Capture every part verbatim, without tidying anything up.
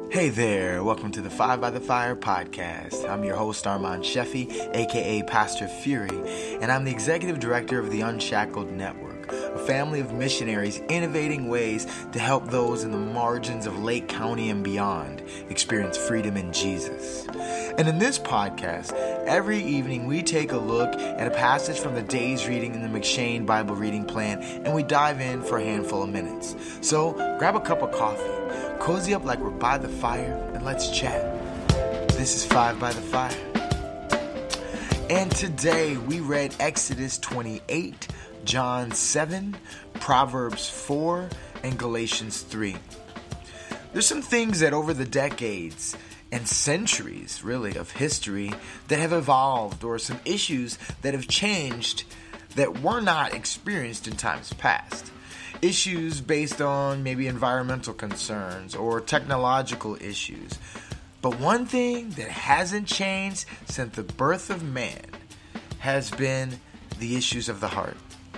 Hey there, welcome to the Five by the Fire podcast. I'm your host Armand Sheffy, aka Pastor Fury, and I'm the executive director of the Unshackled Network, a family of missionaries innovating ways to help those in the margins of Lake County and beyond experience freedom in Jesus. And in this podcast, every evening we take a look at a passage from the day's reading in the McShane Bible reading plan, and we dive in for a handful of minutes. So grab a cup of coffee, cozy up like we're by the fire, and let's chat. This is Five by the Fire. And today we read Exodus twenty-eight, John seven, Proverbs four, and Galatians three. There's some things that over the decades and centuries, really, of history that have evolved, or some issues that have changed that were not experienced in times past. Issues based on maybe environmental concerns or technological issues. But one thing that hasn't changed since the birth of man has been the issues of the heart.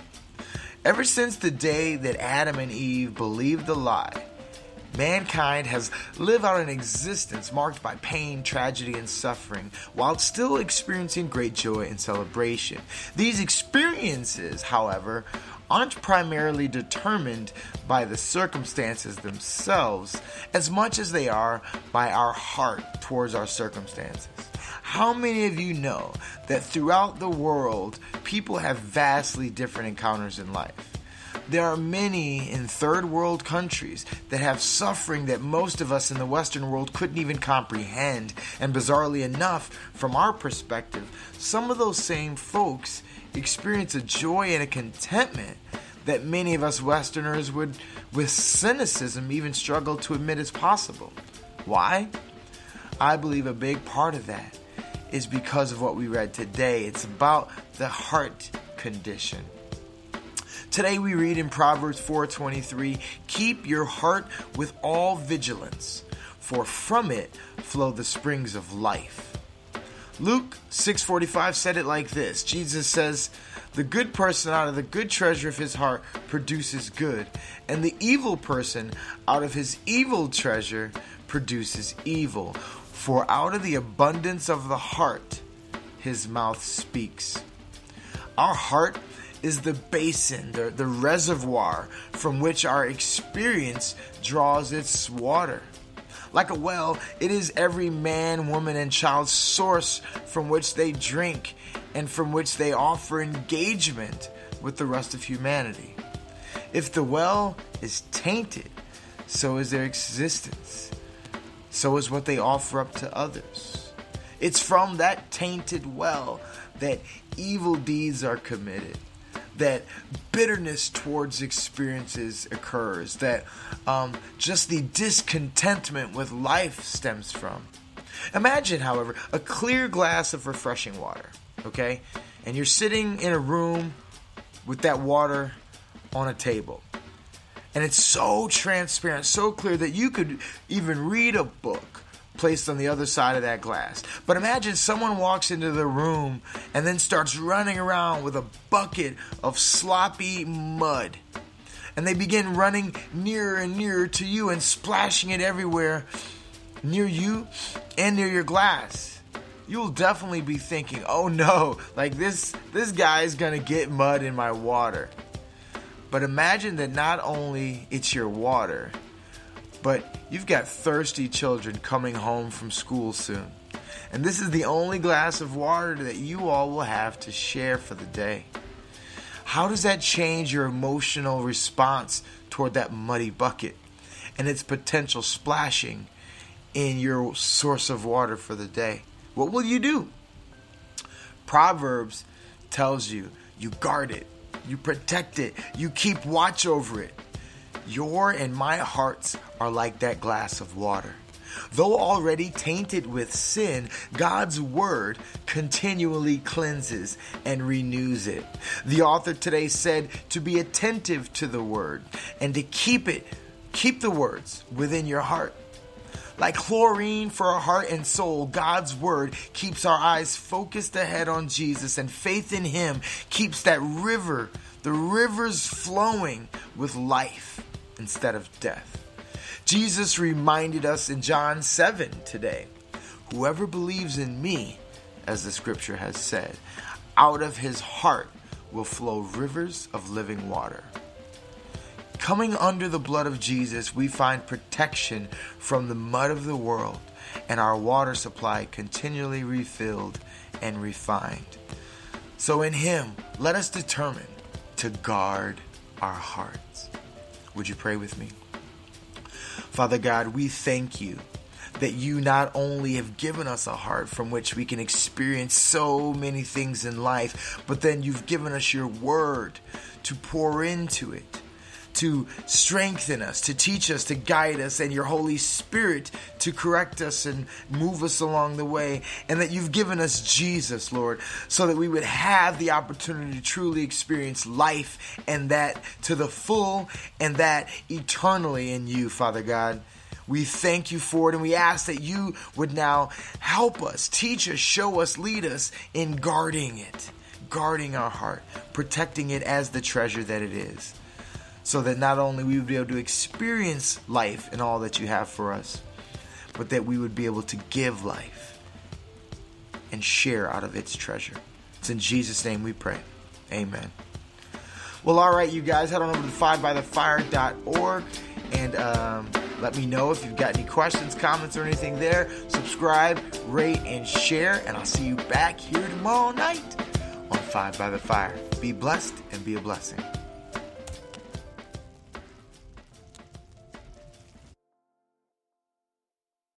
Ever since the day that Adam and Eve believed the lie, mankind has lived out an existence marked by pain, tragedy, and suffering, while still experiencing great joy and celebration. These experiences, however, aren't primarily determined by the circumstances themselves as much as they are by our heart towards our circumstances. How many of you know that throughout the world, people have vastly different encounters in life? There are many in third world countries that have suffering that most of us in the Western world couldn't even comprehend. And bizarrely enough, from our perspective, some of those same folks experience a joy and a contentment that many of us Westerners would, with cynicism, even struggle to admit is possible. Why? I believe a big part of that is because of what we read today. It's about the heart condition. Today we read in Proverbs four twenty-three, "Keep your heart with all vigilance, for from it flow the springs of life." Luke six forty-five said it like this. Jesus says, "The good person out of the good treasure of his heart produces good, and the evil person out of his evil treasure produces evil. For out of the abundance of the heart, his mouth speaks." Our heart is the basin, the, the reservoir from which our experience draws its water. Like a well, it is every man, woman, and child's source from which they drink and from which they offer engagement with the rest of humanity. If the well is tainted, so is their existence. So is what they offer up to others. It's from that tainted well that evil deeds are committed, that bitterness towards experiences occurs, that um, just the discontentment with life stems from. Imagine, however, a clear glass of refreshing water, okay? And you're sitting in a room with that water on a table. And it's so transparent, so clear that you could even read a book placed on the other side of that glass. But imagine someone walks into the room and then starts running around with a bucket of sloppy mud. And they begin running nearer and nearer to you and splashing it everywhere near you and near your glass. You'll definitely be thinking, oh no, like this, this guy's gonna get mud in my water. But imagine that not only it's your water, but you've got thirsty children coming home from school soon. And this is the only glass of water that you all will have to share for the day. How does that change your emotional response toward that muddy bucket and its potential splashing in your source of water for the day? What will you do? Proverbs tells you, you guard it, you protect it, you keep watch over it. Your and my hearts are like that glass of water. Though already tainted with sin, God's word continually cleanses and renews it. The author today said to be attentive to the word and to keep it, keep the words within your heart. Like chlorine for our heart and soul, God's word keeps our eyes focused ahead on Jesus, and faith in him keeps that river, the rivers flowing with life instead of death. Jesus reminded us in John seven today, whoever believes in me, as the scripture has said, out of his heart will flow rivers of living water. Coming under the blood of Jesus, we find protection from the mud of the world and our water supply continually refilled and refined. So in him, let us determine to guard our hearts. Would you pray with me? Father God, we thank you that you not only have given us a heart from which we can experience so many things in life, but then you've given us your word to pour into it, to strengthen us, to teach us, to guide us, and your Holy Spirit to correct us and move us along the way, and that you've given us Jesus, Lord, so that we would have the opportunity to truly experience life, and that to the full, and that eternally in you, Father God. We thank you for it, and we ask that you would now help us, teach us, show us, lead us in guarding it, guarding our heart, protecting it as the treasure that it is, so that not only we would be able to experience life and all that you have for us, but that we would be able to give life and share out of its treasure. It's in Jesus' name we pray. Amen. Well, all right, you guys, head on over to five by the fire dot org and um, let me know if you've got any questions, comments, or anything there. Subscribe, rate, and share, and I'll see you back here tomorrow night on Five by the Fire. Be blessed and be a blessing.